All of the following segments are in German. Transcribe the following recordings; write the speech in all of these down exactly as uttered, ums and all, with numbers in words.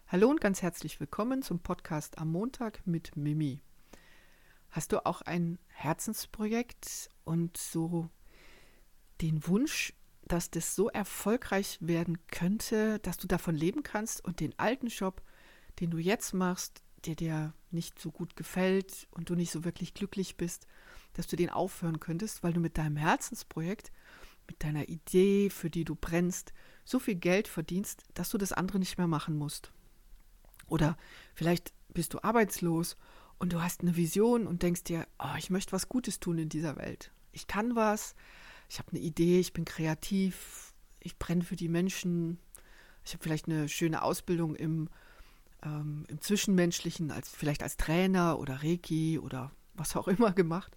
Hallo und ganz herzlich willkommen zum Podcast am Montag mit Mimi. Hast du auch ein Herzensprojekt und so den Wunsch, dass das so erfolgreich werden könnte, dass du davon leben kannst und den alten Job, den du jetzt machst, der dir nicht so gut gefällt und du nicht so wirklich glücklich bist, dass du den aufhören könntest, weil du mit deinem Herzensprojekt, mit deiner Idee, für die du brennst, so viel Geld verdienst, dass du das andere nicht mehr machen musst. Oder vielleicht bist du arbeitslos und du hast eine Vision und denkst dir, oh, ich möchte was Gutes tun in dieser Welt. Ich kann was, ich habe eine Idee, ich bin kreativ, ich brenne für die Menschen, ich habe vielleicht eine schöne Ausbildung im, ähm, im Zwischenmenschlichen, als, vielleicht als Trainer oder Reiki oder was auch immer gemacht.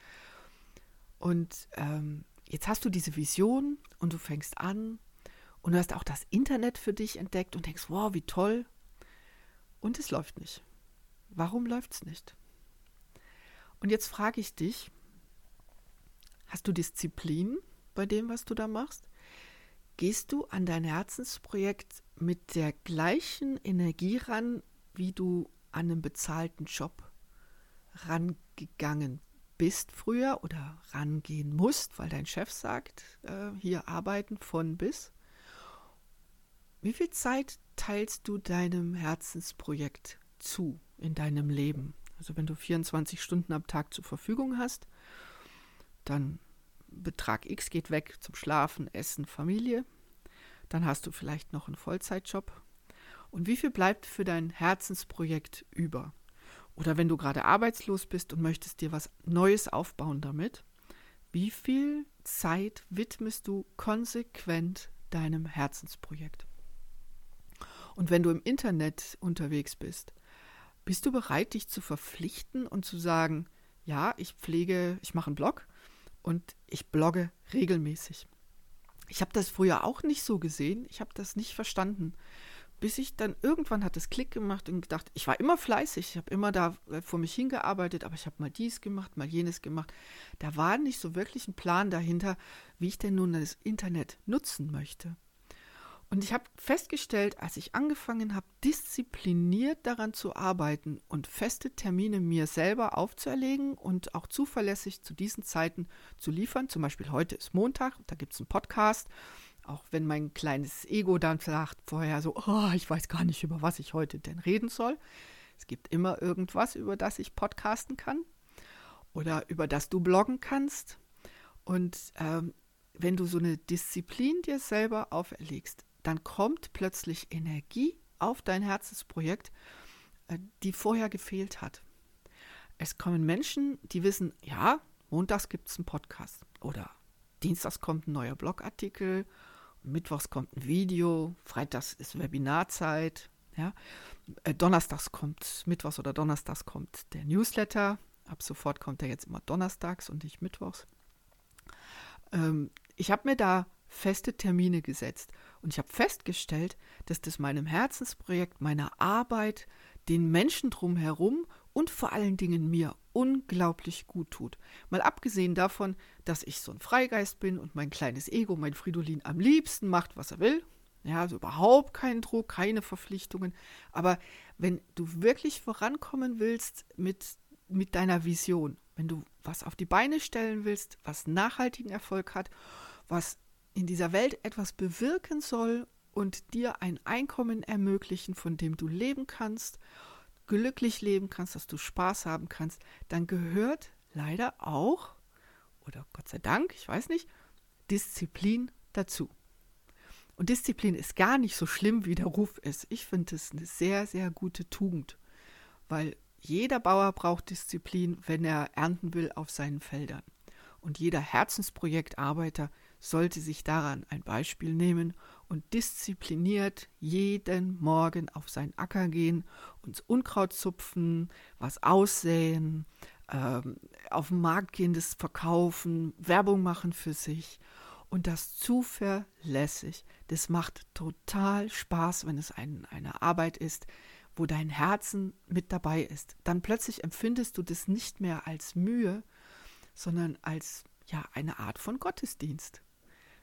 Und ähm, jetzt hast du diese Vision und du fängst an und du hast auch das Internet für dich entdeckt und denkst, wow, wie toll. Und es läuft nicht. Warum läuft es nicht? Und jetzt frage ich dich, hast du Disziplin bei dem, was du da machst? Gehst du an dein Herzensprojekt mit der gleichen Energie ran, wie du an einen bezahlten Job rangegangen bist früher oder rangehen musst, weil dein Chef sagt, äh, hier arbeiten von bis? Wie viel Zeit teilst du deinem Herzensprojekt zu in deinem Leben? Also wenn du vierundzwanzig Stunden am Tag zur Verfügung hast, dann Betrag X geht weg zum Schlafen, Essen, Familie. Dann hast du vielleicht noch einen Vollzeitjob. Und wie viel bleibt für dein Herzensprojekt über? Oder wenn du gerade arbeitslos bist und möchtest dir was Neues aufbauen damit, wie viel Zeit widmest du konsequent deinem Herzensprojekt? Und wenn du im Internet unterwegs bist, bist du bereit, dich zu verpflichten und zu sagen, ja, ich pflege, ich mache einen Blog und ich blogge regelmäßig. Ich habe das früher auch nicht so gesehen, ich habe das nicht verstanden, bis ich dann irgendwann hat es Klick gemacht und gedacht, ich war immer fleißig, ich habe immer da vor mich hingearbeitet, aber ich habe mal dies gemacht, mal jenes gemacht. Da war nicht so wirklich ein Plan dahinter, wie ich denn nun das Internet nutzen möchte. Und ich habe festgestellt, als ich angefangen habe, diszipliniert daran zu arbeiten und feste Termine mir selber aufzuerlegen und auch zuverlässig zu diesen Zeiten zu liefern, zum Beispiel heute ist Montag, da gibt es einen Podcast, auch wenn mein kleines Ego dann sagt vorher so, oh, ich weiß gar nicht, über was ich heute denn reden soll. Es gibt immer irgendwas, über das ich podcasten kann oder über das du bloggen kannst. Und ähm, wenn du so eine Disziplin dir selber auferlegst, dann kommt plötzlich Energie auf dein Herzensprojekt, die vorher gefehlt hat. Es kommen Menschen, die wissen, ja, montags gibt es einen Podcast oder dienstags kommt ein neuer Blogartikel, mittwochs kommt ein Video, freitags ist Webinarzeit, ja, donnerstags kommt, mittwochs oder donnerstags kommt der Newsletter, ab sofort kommt der jetzt immer donnerstags und nicht mittwochs. Ähm, ich habe mir da feste Termine gesetzt. Und ich habe festgestellt, dass das meinem Herzensprojekt, meiner Arbeit, den Menschen drumherum und vor allen Dingen mir unglaublich gut tut. Mal abgesehen davon, dass ich so ein Freigeist bin und mein kleines Ego, mein Fridolin, am liebsten macht, was er will. Ja, also überhaupt keinen Druck, keine Verpflichtungen. Aber wenn du wirklich vorankommen willst mit, mit deiner Vision, wenn du was auf die Beine stellen willst, was nachhaltigen Erfolg hat, was in dieser Welt etwas bewirken soll und dir ein Einkommen ermöglichen, von dem du leben kannst, glücklich leben kannst, dass du Spaß haben kannst, dann gehört leider auch, oder Gott sei Dank, ich weiß nicht, Disziplin dazu. Und Disziplin ist gar nicht so schlimm, wie der Ruf ist. Ich finde es eine sehr, sehr gute Tugend, weil jeder Bauer braucht Disziplin, wenn er ernten will auf seinen Feldern. Und jeder Herzensprojektarbeiter sollte sich daran ein Beispiel nehmen und diszipliniert jeden Morgen auf seinen Acker gehen und Unkraut zupfen, was aussäen, ähm, auf den Markt gehen, das verkaufen, Werbung machen für sich und das zuverlässig. Das macht total Spaß, wenn es ein, eine Arbeit ist, wo dein Herzen mit dabei ist. Dann plötzlich empfindest du das nicht mehr als Mühe, sondern als ja, eine Art von Gottesdienst.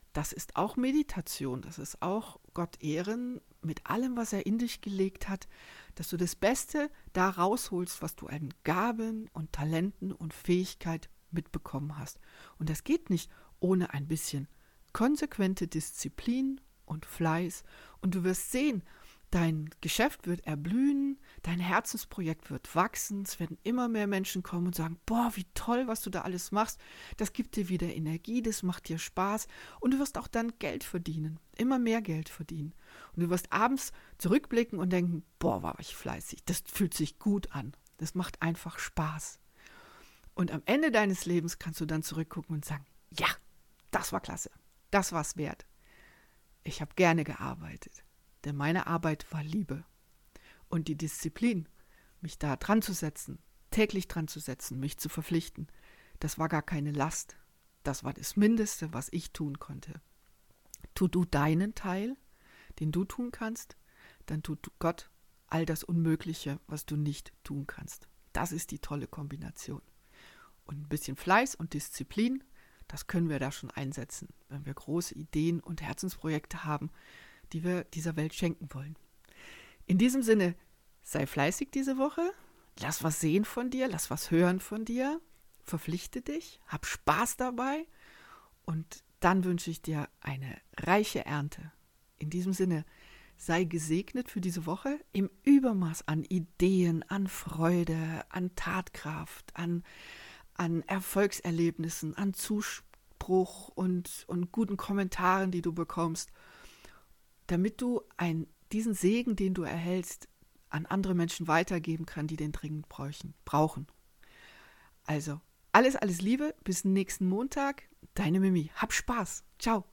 das ist auch Meditation, das ist auch Gott ehren mit allem, was er in dich gelegt hat, dass du das Beste da rausholst, was du an Gaben und Talenten und Fähigkeit mitbekommen hast. Und das geht nicht ohne ein bisschen konsequente Disziplin und Fleiß. Und du wirst sehen, dein Geschäft wird erblühen, dein Herzensprojekt wird wachsen, es werden immer mehr Menschen kommen und sagen, boah, wie toll, was du da alles machst, das gibt dir wieder Energie, das macht dir Spaß und du wirst auch dann Geld verdienen, immer mehr Geld verdienen. Und du wirst abends zurückblicken und denken, boah, war ich fleißig, das fühlt sich gut an, das macht einfach Spaß. Und am Ende deines Lebens kannst du dann zurückgucken und sagen, ja, das war klasse, das war's wert. Ich habe gerne gearbeitet. Denn meine Arbeit war Liebe. Und die Disziplin, mich da dran zu setzen, täglich dran zu setzen, mich zu verpflichten, das war gar keine Last. Das war das Mindeste, was ich tun konnte. Tu du deinen Teil, den du tun kannst, dann tut Gott all das Unmögliche, was du nicht tun kannst. Das ist die tolle Kombination. Und ein bisschen Fleiß und Disziplin, das können wir da schon einsetzen, wenn wir große Ideen und Herzensprojekte haben, die wir dieser Welt schenken wollen. In diesem Sinne, sei fleißig diese Woche, lass was sehen von dir, lass was hören von dir, verpflichte dich, hab Spaß dabei und dann wünsche ich dir eine reiche Ernte. In diesem Sinne, sei gesegnet für diese Woche im Übermaß an Ideen, an Freude, an Tatkraft, an, an Erfolgserlebnissen, an Zuspruch und, und guten Kommentaren, die du bekommst, damit du ein, diesen Segen, den du erhältst, an andere Menschen weitergeben kann, die den dringend bräuchen, brauchen. Also, alles, alles Liebe, bis nächsten Montag. Deine Mimi. Hab Spaß. Ciao.